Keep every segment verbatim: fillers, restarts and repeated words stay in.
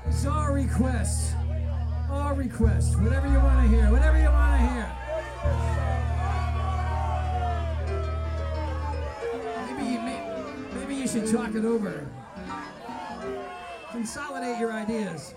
It's all requests. All requests. Whatever you want to hear. Whatever you want to hear. Maybe, maybe, maybe you should talk it over. Consolidate your ideas.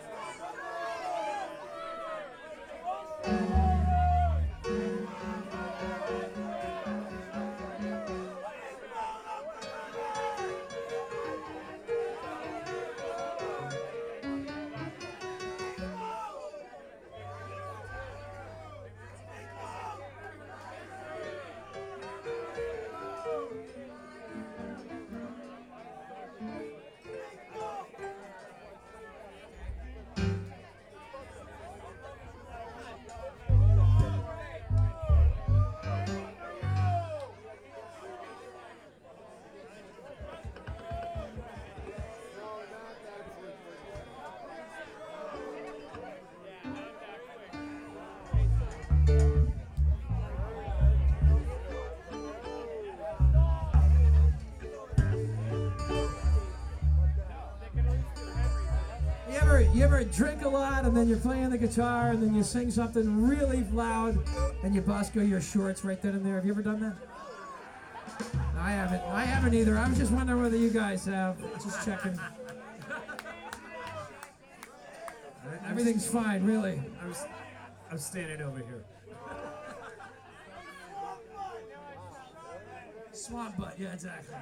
You ever drink a lot and then you're playing the guitar and then you sing something really loud and you Bosco your shorts right then and there? Have you ever done that? I haven't. I haven't either. I was just wondering whether you guys have. Just checking. Everything's fine, really. I'm, I'm standing over here. Swamp butt, yeah, exactly.